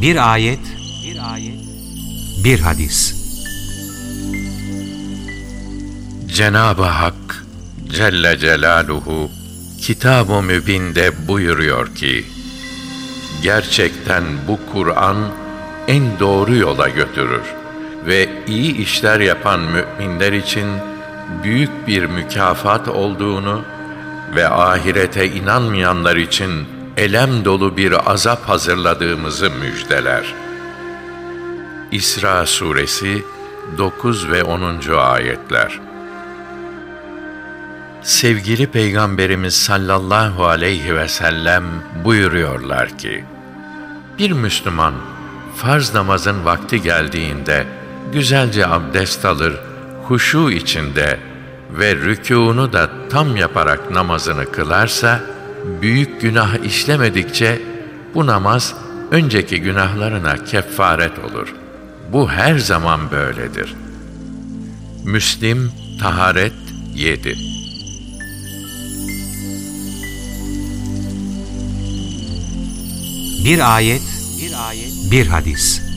Bir ayet, bir hadis. Cenab-ı Hak Celle Celaluhu Kitab-ı Mübin'de buyuruyor ki, gerçekten bu Kur'an en doğru yola götürür ve iyi işler yapan müminler için büyük bir mükafat olduğunu ve ahirete inanmayanlar için elem dolu bir azap hazırladığımızı müjdeler. İsra Suresi 9 ve 10. ayetler. Sevgili Peygamberimiz sallallahu aleyhi ve sellem buyuruyorlar ki, bir Müslüman farz namazın vakti geldiğinde güzelce abdest alır, huşu içinde ve rükûnu da tam yaparak namazını kılarsa, büyük günah işlemedikçe bu namaz önceki günahlarına kefaret olur. Bu her zaman böyledir. Müslim Taharet 7. Bir ayet, bir hadis.